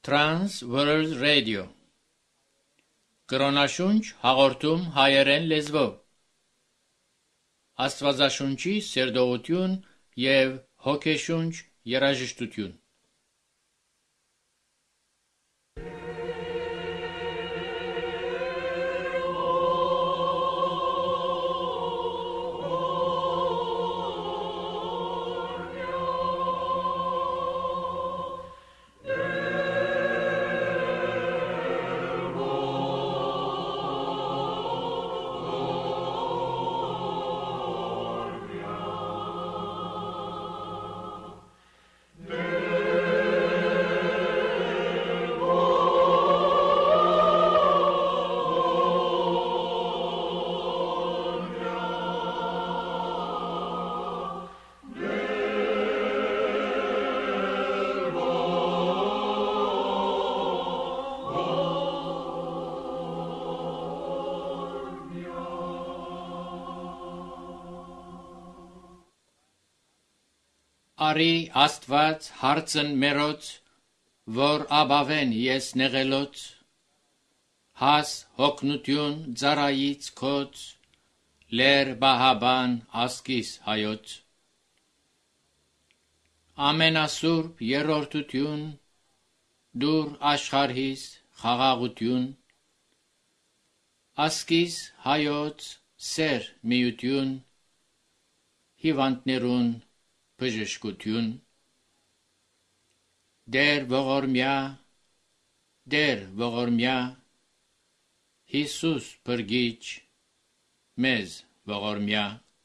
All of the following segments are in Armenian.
Trans World Radio Կրոնաշունչ հաղորդում հայերեն լեզվով Աստվածաշունչի սերտողություն և հոգեշունչ երաժշտություն Արի Աստված հարցն մերոց, որ աբավեն ես նեղելոց, հաս հոգնություն ծառայից քոց, լեր բահաբան ասկիս հայոց։ Ամենասուրբ երրորդություն, դուր աշխարհիս խաղաղություն, ասկիս հայոց սեր միություն, հիվանդներուն բժշկություն, դեր ողորմյա, Հիսուս բրգիչ, մեզ ողորմյա։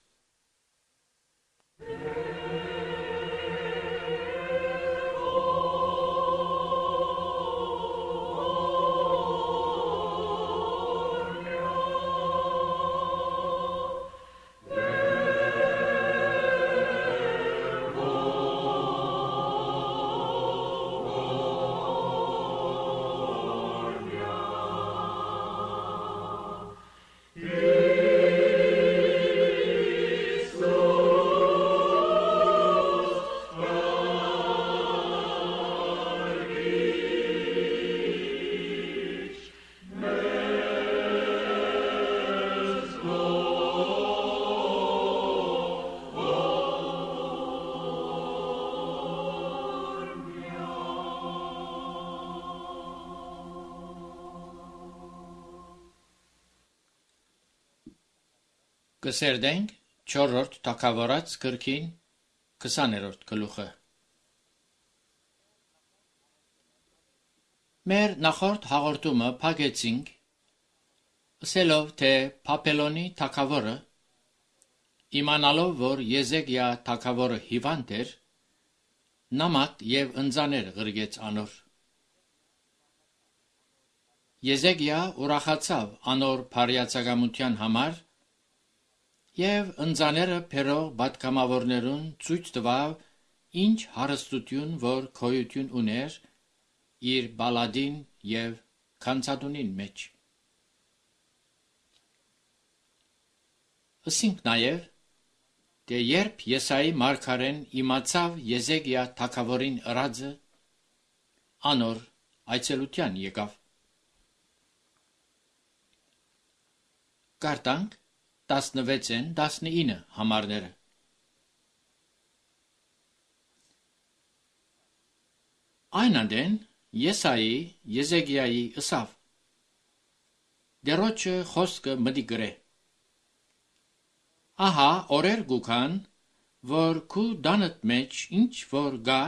Կսերդենք 4-րդ թագավորաց գրքին 20-րդ գլուխը։ Մեր նախորդ հաղորդումը փակեցինք ասելով, թե Բաբելոնի թագավորը իմանալով, որ Եզեկիա թագավորը հիվանդ էր, նամակ և ընձաներ գրգեց անոր։ Եզեկիա ուրախացավ անոր բարյացակամության համար և ընձաները բերող պատգամավորներուն ցույց տվավ ինչ հարստություն որ գոյություն ուներ իր բալադին և քանցադունին մեջ։ Ասինք նաև, թե երբ Եսայի մարգարեն իմացավ Եզեկիա թագավորին ըրածը, անոր այցելության եկավ։ Կարդանք 16-19 համարները։ Այն անդեն Եսայի Եզեկիայի ըսավ. Դերոջը խոսքը մտի գրե։ Ահա օրեր գուքան, որ քու դանդ մեջ ինչ որ գա,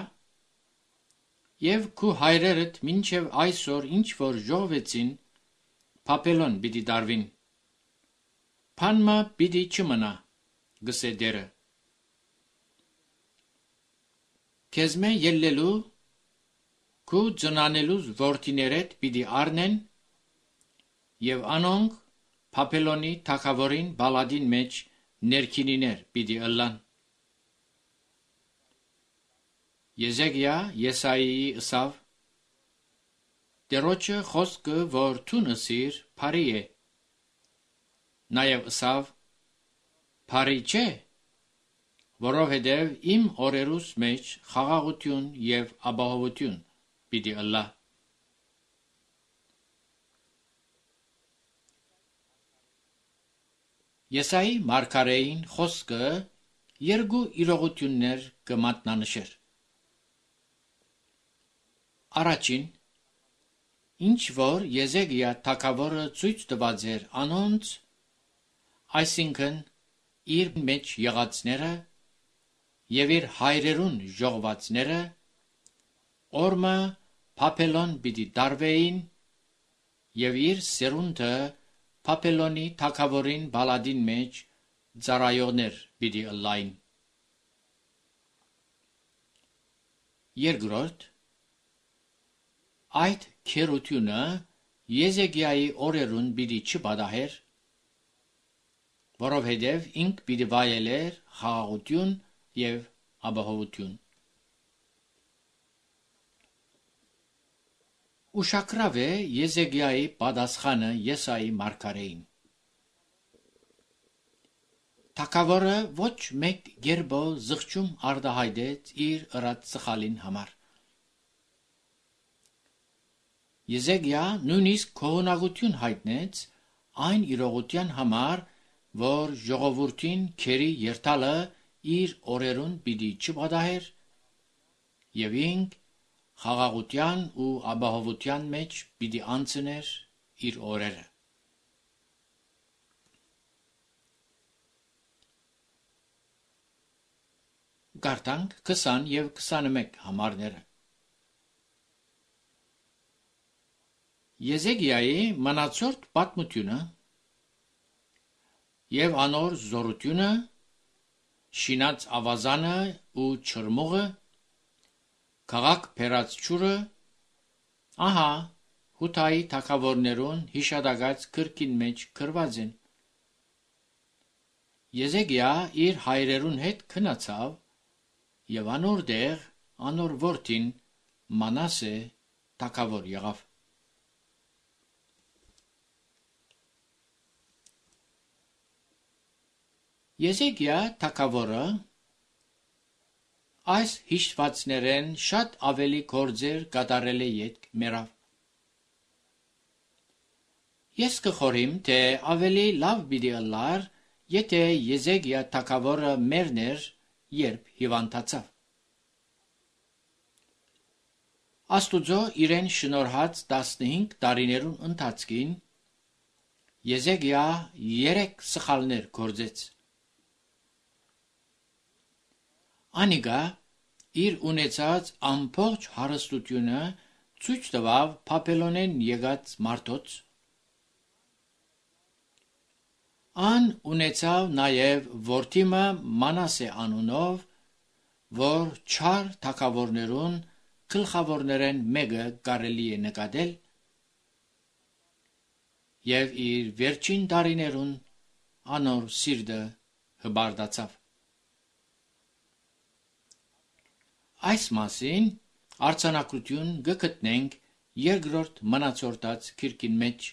և քու հայրերդ մինչև այսօր ինչ որ ժողվեցին, Բաբելոն պիտի դարվին։ Բանմա պիտի չմնա, գսե դերը։ Քեզմե ելլելու, քու ծնանելուս որդիներդ պիտի առնեն, և անոնք Բաբելոնի թագավորին բալադին մեջ ներքինիներ պիտի ըլլան։ Եզեկիա Եսայիի ըսավ. Տերոջը խոսքը, որ թուն ըսիր, բարի է։ Նաև ըսավ. Բարի չէ, որովհետև իմ օրերուս մեջ խաղաղություն և ապահովություն պիտի ըլլա։ Եսայի մարգարեին խոսքը երկու իրողություններ կմատնանշեր։ Առաջին, ինչ որ Եզեկիա թագավորը ցույց տված էր անոնց, այսինքն իր մեջ եղածները եւ իր հայրերուն ժողվածները, օրմը Բաբելոն պիտի դարվեին եւ իր սերունդը Բաբելոնի թագավորին բալադին մեջ ծառայողներ պիտի ըլլային։ Երկրորդ, այդ քերությունը Եզեկիայի օրերուն պիտի չպատահեր, որովհետև ինք պիտի վայելեր խաղաղություն եւ ապահովություն։ Ուշագրավ է Եզեկիայի պատասխանը Եսայի մարգարեին։ Թագավորը ոչ մեկ գերբով զղջում արտահայտեց իր ըրած սխալին համար։ Եզեկիա նույնիսկ քողունակություն հայտնեց այն իրողության համար, որ ժողովրդին քերի երթալը իր օրերուն պիտի չպատահեր եւ ինք խաղաղության ու ապահովության մեջ պիտի անցներ իր օրերը։ Գարտանք 20 եւ 21 համարները։ Եզեկիայի մնացորդ պատմությունը եւ անոր զորությունը, շինած ավազանը ու չրմուղը, քաղաք փերած ճուրը, ահա Հութայի թագավորներուն հիշադակած գրքին մեջ գրված են։ Եզեկիա իր հայրերուն հետ քնացավ եւ անոր դեղ անոր որդին Մանասե թագավոր եղավ։ Եզեկիա թագավորը այս հիշվածներեն շատ ավելի գործեր կատարել է յետք մեռավ։ Ես կխորհեմ, թե ավելի լավ պիտի ըլլար, եթե Եզեկիա թագավորը մեռներ, երբ հիվանդացավ։ Աստուծո իրեն շնորհած 15 տարիներուն ընթացքին Եզեկիա 3 սխալներ գործեց։ Անիգա իր ունեցած ամբողջ հարստությունը ցույց տվավ Բաբելոնեն եկած մարդոց։ Ան ունեցավ նաև որդիմը Մանասե անունով, որ չար թագավորներուն գլխավորներեն մեկը կարելի է նկատել, եւ իր վերջին տարիներուն անոր սիրտը հբարդացավ։ Այս մասին արձանագրություն գտնենք երկրորդ մնացորդած քիրքին մեջ։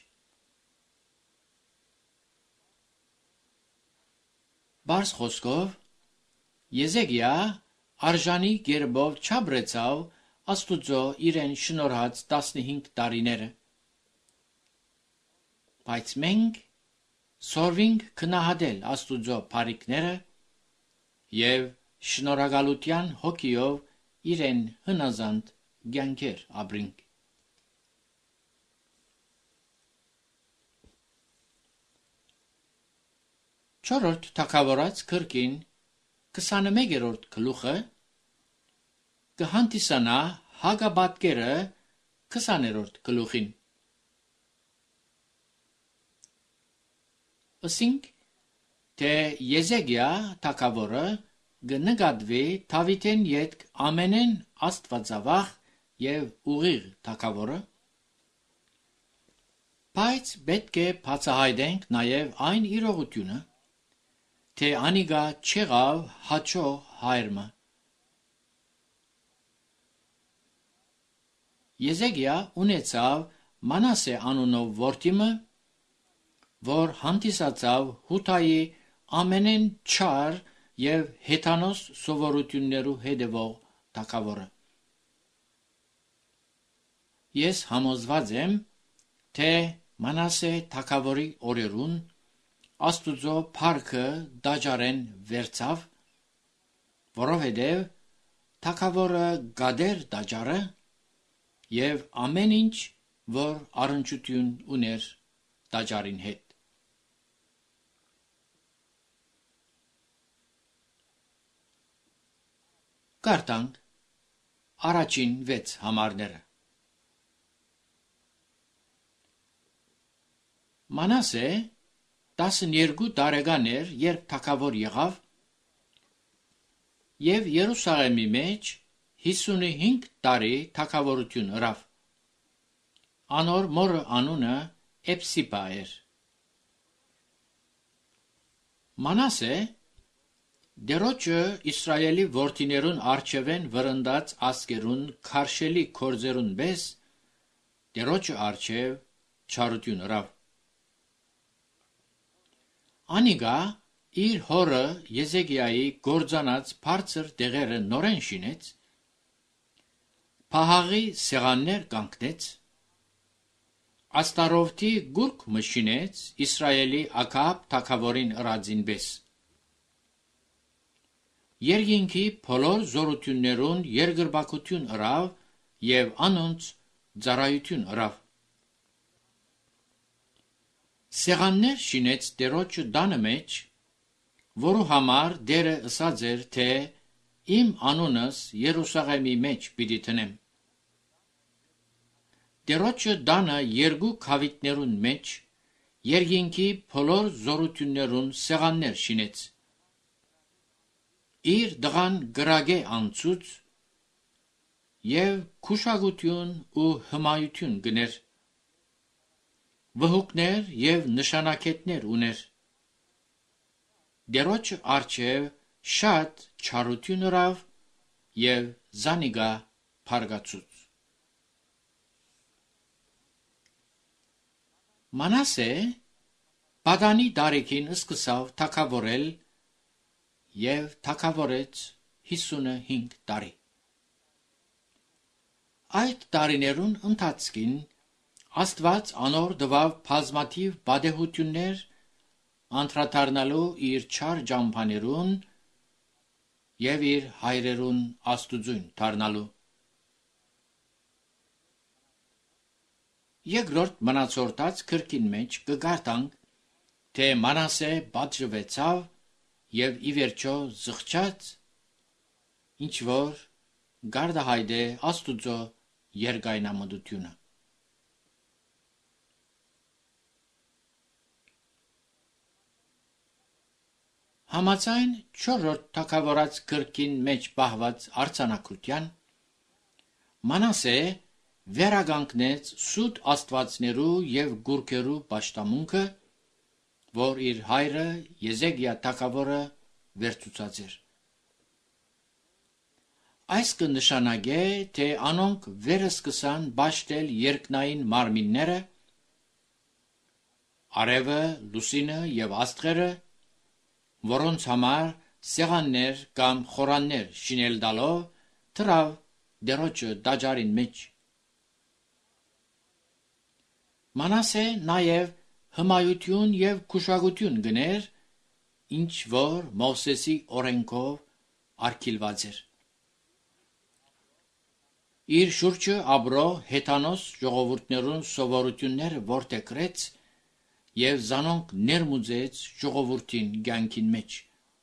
Բարձ խոսքով Եզեկիա արժանի գերբով չաբրեցավ Աստուծո իրեն շնորհած 15 տարիները։ Բայց մենք սորվինք քնահատել Աստուծո բարիքները եւ շնորհակալության հոգիով իրեն հնազանդ կյանքեր ապրենք։ Չորրորդ թագավորաց քրկին 21-րդ գլուխը կհանդիսանա հագաբատկերը 20-րդ գլուխին։ Ասինք, թե Եզեկիա թագավորը կնկատվի Դավիթեն ետք ամենեն աստվածավախ եւ ուղիղ թագավորը, բայց պետք է բացահայտենք նաեւ այն իրողությունը, թե անիգա չեղավ հաճո հայրը։ Եզեկիա ունեցավ Մանասե անունով որդիմը, որ հանդիսացավ Հութայի ամենեն չար եւ հեթանոս սովորություններու հետևող թագավորը։ Ես համոզված եմ, թե Մանասե թագավորի օրերուն Աստուծո փառքը դաջարեն վերցավ, որովհետև թագավորը գադեր դաջարը եւ ամեն ինչ, որ առնչություն ուներ դաջարին հետ։ Կարդանք առաջին 6 համարները։ Մանասե 12 տարեկան էր, երբ թագավոր եղավ, եւ Երուսաղեմի մեջ 55 տարի թագավորություն ըրավ։ Անոր մորը անունը Էփսիպա էր։ Մանասե դերոջը Իսրայելի որդիներուն արջևեն վրընդած ասկերուն քարշելի կորձերուն բես դերոջը արջև չարություն ըրավ։ Անիգա իր հորը Եզեկիայի գործանած բարձր դեղերը նորեն շինեց, փահաղի սեղաններ կանգնեց, Աստարովթի գուրք մշինեց Իսրայելի Աքահաբ թագավորին ըրածին բես։ Երկինքի բոլոր զորություններուն երկրպագություն ըրավ եւ անոնց ծառայություն ըրավ։ Սեղաններ շինեց դերոջը դանը մեջ, որու համար դերը ըսած էր, թե իմ անունս Երուսաղեմի մեջ պիտի տնեմ։ Դերոջը դանը երկու քավիթներուն մեջ երկինքի բոլոր զորություններուն սեղաններ շինեց։ Իր դղան գրագե անցուց եւ քուշագություն ու հմայություն գներ, վհուկներ եւ նշանակետներ ուներ։ Դերոջը արջև շատ չարություն ըրավ եւ զանիգա փարգացուց։ Մանասե Բադանի դարեքին սկսավ թագավորել եւ թագավորեց 55 տարի։ Այդ տարիներուն ընթացքին Աստված անոր տվավ բազմաթիվ բադեհություններ անդրադառնալու իր չար ջամփաներուն եւ իր հայրերուն Աստուծուն դառնալու։ Երկրորդ մնացորդած քրկին մեջ կգարտանք, թե Մանասե պատժվեցավ եւ ի վերջո զղջաց, ինչ որ գարդահայտ է Աստուծո երկայնամտությունը։ Համաձայն 4-րդ թագավորած քրկին մեջ պահված արձանագրության Մանասե վերագանքնեց սուտ աստվածներու եւ գուրքերու պաշտամունքը, որ իր հայրը Եզեկիա թագավորը վերցուցած էր։ Այս կնշանակե, թե անոնք վերսկսան բաշտել երկնային մարմինները, արևը, լուսինը եւ աստղերը, որոնց համար սեղաններ կամ խորաններ շինել տալով թրավ դերոջը դաջարին մեջ։ Մանասե նաև հմայություն եւ քուշագություն գներ, ինչ որ Մովսեսի օրենքով արգելված էր։ Իր շուրջը ապրող հեթանոս ժողովուրդներուն սովորությունները որդեգրեց եւ զանոնք ներմուծեց ժողովրդին կյանքին մեջ։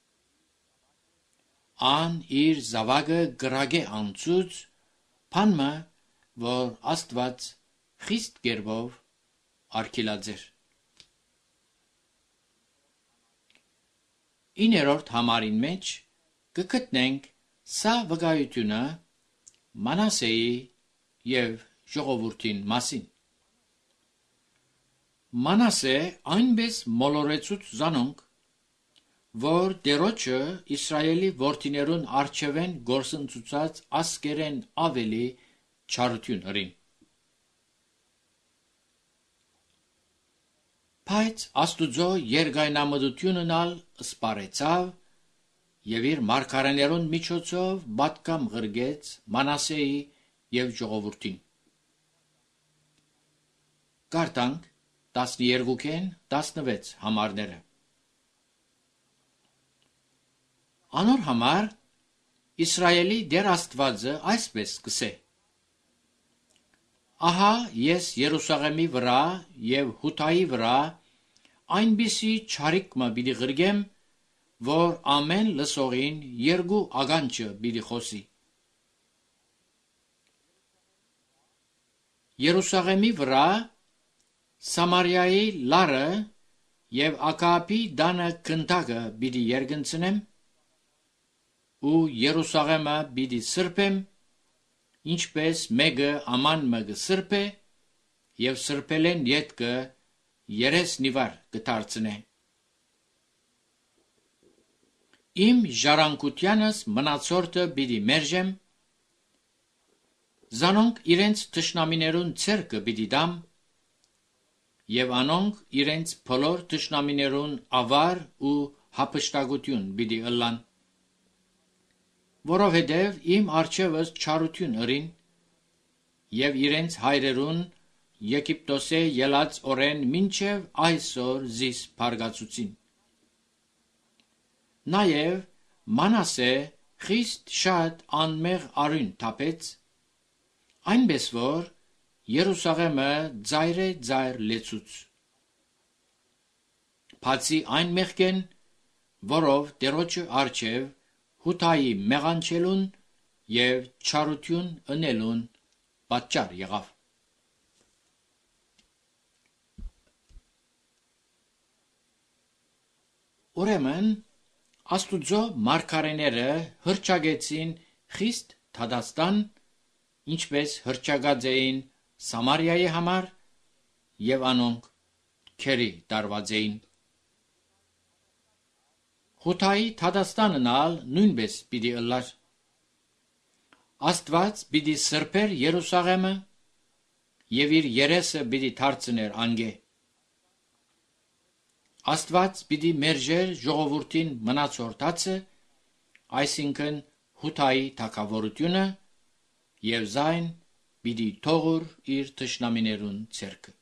Ան իր զավակը գրագե անցուց, փանմը, որ Աստված խիստ կերպով արգելած էր։ 9-րդ համարին մեջ կգտնենք սա վկայությունը Մանասեի եւ ժողովրդին մասին։ Մանասե այնպես մոլորեցուց զանոնք, որ դերոջը Իսրայելի որդիներուն արջևեն գործընծուցած ասկերեն ավելի չարություն հրին։ Բայց Աստուծո երկայնամտությունն ալ սպարեցավ եւ իր մարգարեներուն միջոցով պատկամ ղրգեց Մանասեի եւ ժողովրդին։ Կարդանք 12-ին 16 համարները։ Անոր համար Իսրայելի դեր Աստվածը այսպես կսե. Ահա ես Երուսաղեմի վրա եւ Հութայի վրա այնպիսի չարիք մը պիտի ղրգեմ, որ ամեն լսողին երկու ականջը պիտի խոսի։ Երուսաղեմի վրա Սամարիայի լարը եւ Ակապի դանը քնդակը պիտի երգնցնեմ, ու Երուսաղեմը պիտի սրբեմ, ինչպես մեկը աման մը սրբե, եւ սրբելեն ետքը երեսնիվար կդարձնե։ Իմ ժառանգությանս մնացորդը պիտի մերժեմ, զանոնք իրենց թշնամիներուն ցերկը պիտի դամ, եւ անոնք իրենց բոլոր թշնամիներուն ավար ու հափշտակություն պիտի ըլլան, որովհետև իմ առջևս չարություն ըրին, եւ իրենց հայրերուն Եգիպտոսե ելած օրեն մինչև այսօր զիս փարգացուցին։ Նաեւ Մանասե խիստ շատ անմեղ արյուն թափեց, այնպես որ Երուսաղեմը ծայրե ծայր լեցուց։ Բացի այն մեղքեն, որով Տերոջը առջև Հութայի մեղանչելուն եւ չարություն ընելուն պատճառ եղավ։ Ուրեմն Աստուծո մարգարեները հրճագեցին խիստ Թադաստան, ինչպես հրճագած էին Սամարիայի համար, եւ անոնք քերի տարված էին։ Հութայի Թադաստանն ալ նույնպես պիտի ըլլար։ Աստված պիտի սրբեր Երուսաղեմը եւ իր երեսը պիտի դարձներ անգե։ Աստված պիտի մերժեր ժողովրդին մնացորդածը, այսինքն Հութայի թագավորությունը, եւ զայն պիտի թողուր իր թշնամիներուն ցերկը։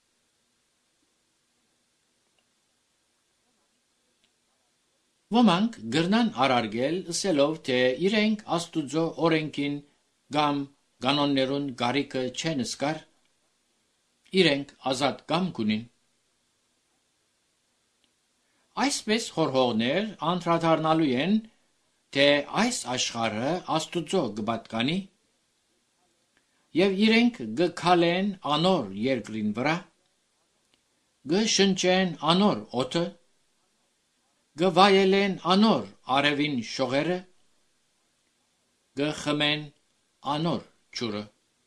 Ոմանք գրնան արարգել ըսելով, թե իրենք Աստուծո օրենքին կամ կանոններուն գարիկը չեն սկար, իրենք ազատ կամք ունին։ Այսպես խորհողներ անդրադառնալու են, թե այս աշխարհը Աստուծո կպատկանի, եւ իրենք գքալեն անոր երկրին վրա, գշնչեն անոր օդը, գվայելեն անոր արևին շողերը, գխմեն անոր ջուրը։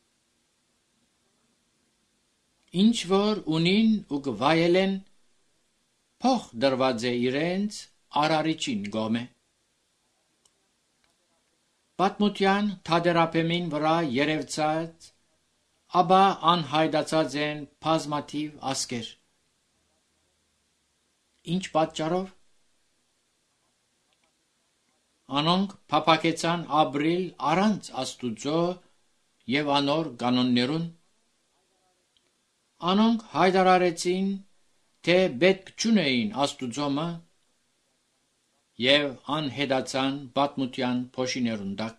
Ինչ որ ունին ու գվայելեն, փող դրված է իրենց արարիչին գոմե։ Պատմության թադերապեմին վրա երևցած, ապա անհայդացած են բազմաթիվ ասկեր։ Ինչ պատճառով։ Անոնք փափակեցան ապրիլ առանց Աստուծո եւ անոր կանոններուն։ Անոնք հայտարարեցին, թե պետք չունեին Աստուծոմը եւ անհետացան պատմության փոշիներուն տակ։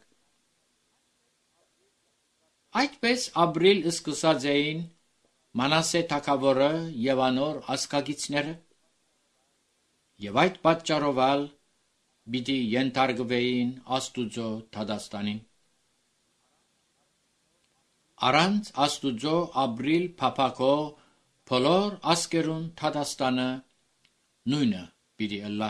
Այդպես ապրիլ սկսած էին Մանասե թագավորը եւ անոր ազգագիցները, եւ այդ պատճառով ալ պիտի ենթարկվեին Աստուծո Թադաստանին։ Առանց Աստուծո ապրիլ փափակող բոլոր ասկերուն Թադաստանը նույնը պիտի ըլլա։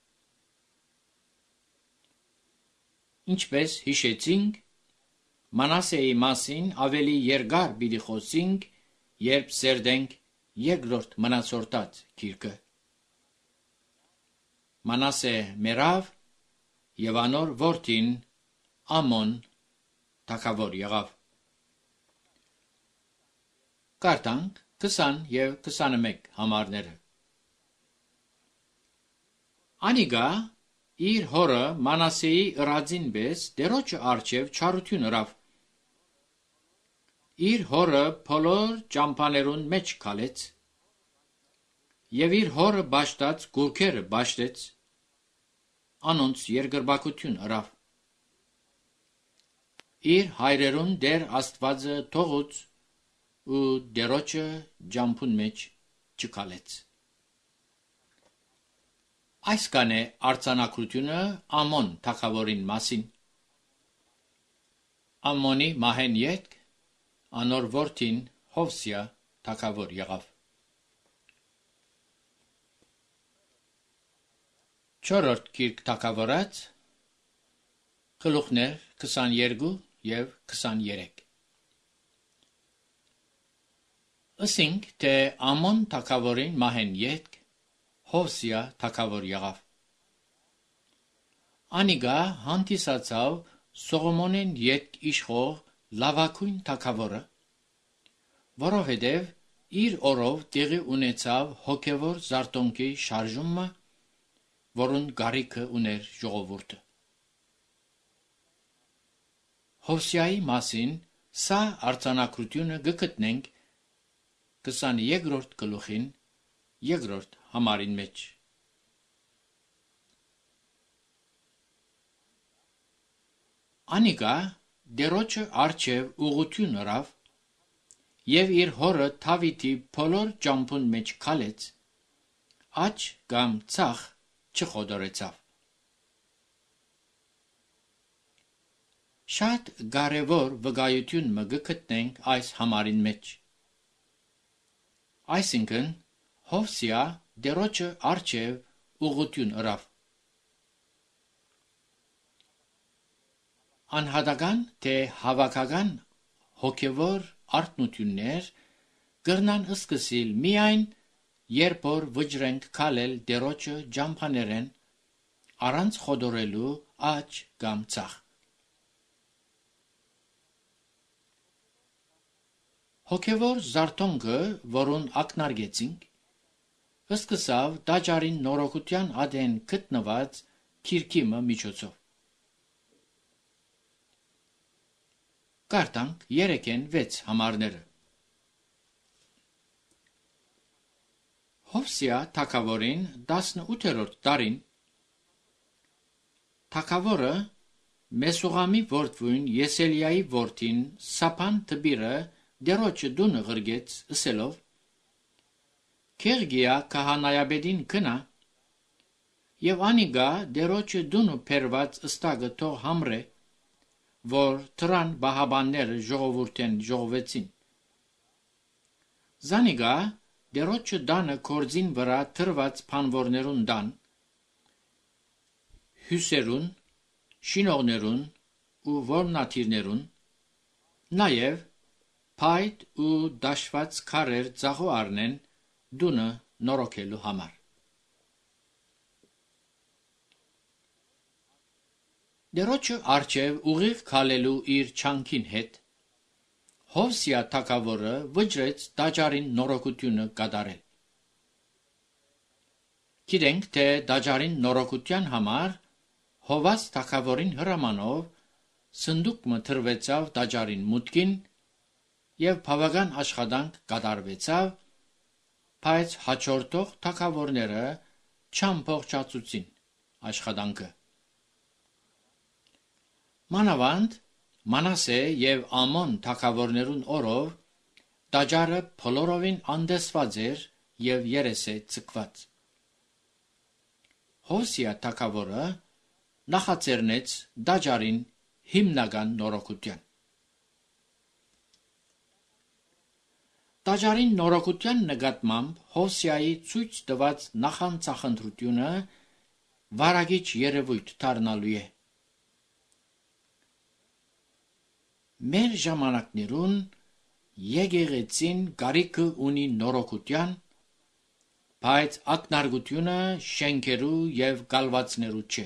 Ինչպես հիշեցինք, Մանասեի մասին ավելի երկար պիտի խոսենք, երբ սերդենք երկրորդ մնացորդած գիրքը։ Մանասե մեռավ եւ անոր որդին Ամոն թագավոր եղավ։ Կարդանք 20 եւ 21 համարները։ Անիգա իր հորը Մանասեի ըրածին պես Տերոջը առջև չարություն ըրավ։ Իր հորը բոլոր ճամփաներուն մեջ քալեց եւ իր հորը բաշտած գուրքերը բաշտեց, անոնց երկրբակություն ըրավ։ Իր հայրերուն դեր Աստվածը թողուց ու դերոջը ջամփուն մեջ չկալեց։ Այս կանե արձանագրությունը Ամոն թագավորին մասին։ Ամոնի մահեն ետք անոր որդին Հովսիա թագավոր եղավ։ Չորրորդ գիրք թագավորաց գլուխներ 22 և 23։ Ասինք, թե Ամոն թագավորին մահեն ետք Հովսիա թագավոր եղավ։ Անիգա հանդիսացավ Սողոմոնեն ետք իշխող լավագույն թագավորը, որովհետև իր օրով տեղի ունեցավ հոգևոր զարթոնքի շարժումը, որուն գարիքը ուներ ժողովուրդը։ Հովսիայի մասին սա արձանագրությունը գտնենք 22-րդ գլուխին 2-րդ համարին մեջ։ Անիգա դերոջը արջև ուղղություն ըրավ և իր հորը Դավիթի բոլոր ջամփուն մեջ քալեց, աջ կամ ցախ չխոդորեցավ։ Շատ կարևոր վկայություն մը գտնենք այս համարին մեջ։ Այսինքն, Հովսիա դերոջը արջև ուղղություն ըրավ։ Անհատական թե հավաքական հոգևոր արթնություններ կրնան սկսիլ միայն, երբ որ վճռենք քալել դերոջը ջամփաներեն առանց խոդորելու աջ կամ ցախ։ Հոգևոր զարթոնքը, որուն ակնարկեցինք, սկսավ տաճարին նորոգության ադեն գտնված քիրքի միջոցով։ Կարդանք 3-6 համարները։ Հովսիա թագավորին 18-րդ տարին թագավորը Մեսուղամի որդին Եսելիայի որդին Սափան տբիրը դերոջը դունը ղրգեց ըսելով. Քեղգիա քահանայապետին գնա և անիգա դերոջը դունը փերված ըստագը թող համրե, որ թրան բահաբանները ժողովուրդեն ժողովեցին։ Զանիգա դերոջը դանը կորձին վրա թրված փանվորներուն դան, հյուսերուն, շինողներուն ու որմնաթիրներուն, նաև փայտ ու դաշված քարեր ծախու առնեն դունը նորոգելու համար։ Դերոջը արջև ուղիղ քալելու իր չանքին հետ Հովսիա թագավորը վճռեց տաճարին նորոգությունը կատարել։ Գիտենք, թե տաճարին նորոգության համար Հովաս թագավորին հրամանով սնդուկ թրվեցավ տաճարին մուտքին և բավական աշխատանք կատարվեցավ, բայց հաջորդող թագավորները չամփոխջացուցին աշխատանքը։ Մանավանդ Մանասե և Ամոն թագավորներուն օրով տաճարը բոլորովին անտեսված էր և երես ձգված։ Հովսիա թագավորը նախաձեռնեց տաճարին հիմնական նորոգության։ Տաճարին նորոգության նկատմամբ Հովսիայի ցույց տված նախանցախնդրությունը վարագիչ երևույթ դառնալու է։ Մեր ժամանակներուն եկեղեցին կարիքը ունի նորոգության, բայց ակնարկությունը շենքերու և կալվածներու չէ։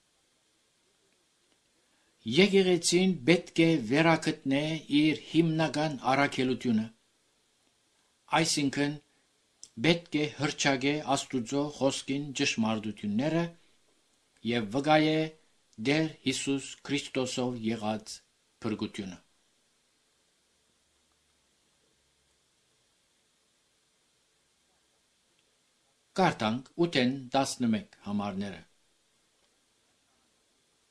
Եկեղեցին պետք է վերագտնե իր հիմնական առաքելությունը, այսինքն պետք է հռչակե Աստուծո խոսքին ճշմարտությունները և վկայե Տեր Հիսուս Քրիստոսով եղած փրկությունը։ Կարդանք 8-11 համարները։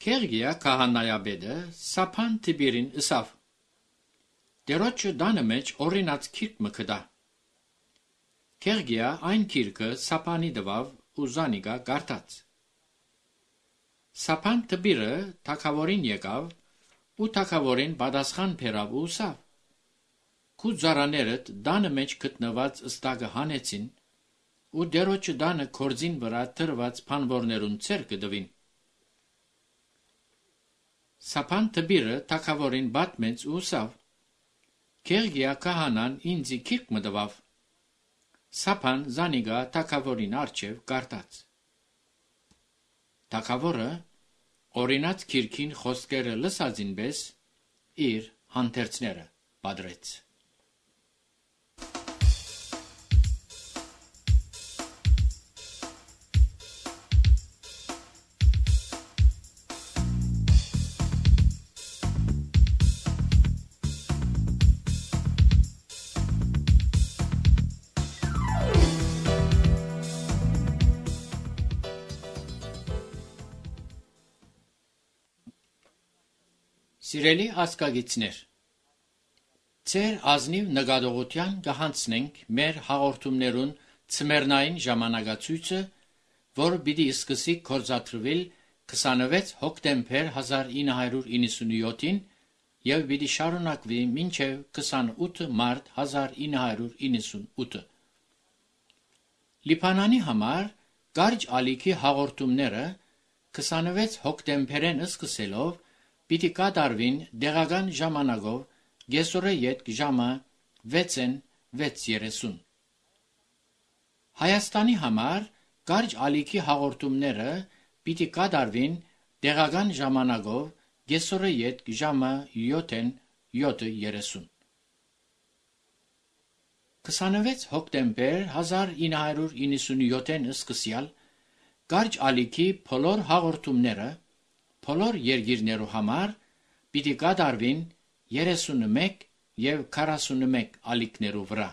Քեղգիա քահանայաբեդը Սափան Տիբիրին ըսավ. Դերոջը դանը մեջ օրինած քիրք մը կդա։ Քեղգիա այն քիրքը Սափանի դվավ ու զանիգա գարտած։ Սափան Տիբիրը թագավորին եկավ ու թագավորին պատասխան բերավ ու ուսավ. Քու զարաներդ դանը մեջ գտնված ըստագը հանեցին ու դերոջը դանը կորձին վրա դրված փանվորներուն ցեր կդվին։ Սափան Տիբիրը թագավորին պատմեց ու ուսավ. Քեղգիա քահանան ինձի քիրք մը տվավ։ Սափան զանիգա թագավորին առջև գարտած։ Թագավորը օրինած քիրքին խոսքերը լսածին պես իր հանդերձները պատրեց։ Սիրելի ազգագիցներ, Ձեր ազնիվ նկատողության կհանձնենք մեր հաղորդումներուն ցմերնային ժամանակացույցը, որ պիտի սկսի գործադրվել 26 հոկտեմբեր 1997-ին եւ պիտի շարունակվի մինչեւ 28 մարտ 1998։ Լիբանանի համար կարճ ալիքի հաղորդումները 26 հոկտեմբերեն սկսելով պիտի կատարվին դեղական ժամանակով գեսորե յետ ժամը 6:30։ Հայաստանի համար կարճ ալիքի հաղորդումները պիտի կատարվին դեղական ժամանակով գեսորե յետ ժամը 7:30։ 26 հոկտեմբեր 1997-ին սկսյալ կարճ ալիքի բոլոր հաղորդումները բոլոր երկիրներու համար պիտի կատարվին 31 եւ 41 ալիքներու վրա։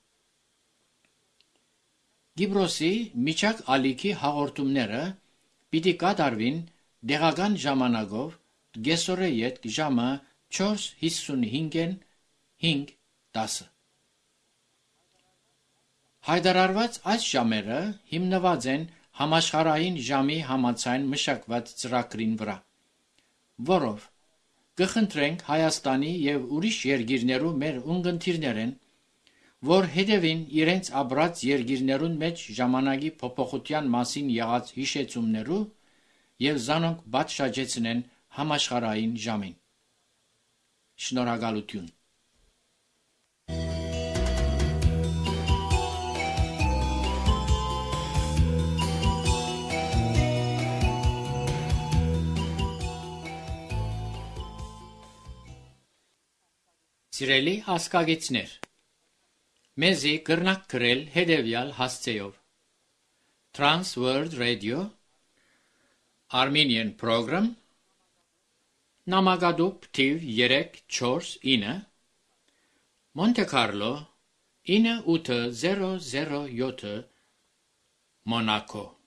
Գիբրոսի միջակ ալիքի հաղորդումները պիտի կատարվին դեղական ժամանակով գեսորե յետ ժամը 4:55-ին 5:10։ Հայտարարված այս ժամերը հիմնված են համաշխարհային ժամի համաձայն մշակված ծրագրին վրա, որով կխնդրենք Հայաստանի եւ ուրիշ երկիրներու մեր ունգընտիրներեն, որ հետևին իրենց ապրած երկիրներուն մեջ ժամանակի փոփոխության մասին եղած հիշեցումներու եւ զանոնք պատշաճեցնեն համաշխարհային ժամին։ Շնորհակալություն։ Սիրելի ազգագիցներ, մեզի կրնակ գրել հետևյալ հասցեով. Trans World Radio, Armenian Program, Նամակադուպ թիվ 349, Monte Carlo 9807, Monaco։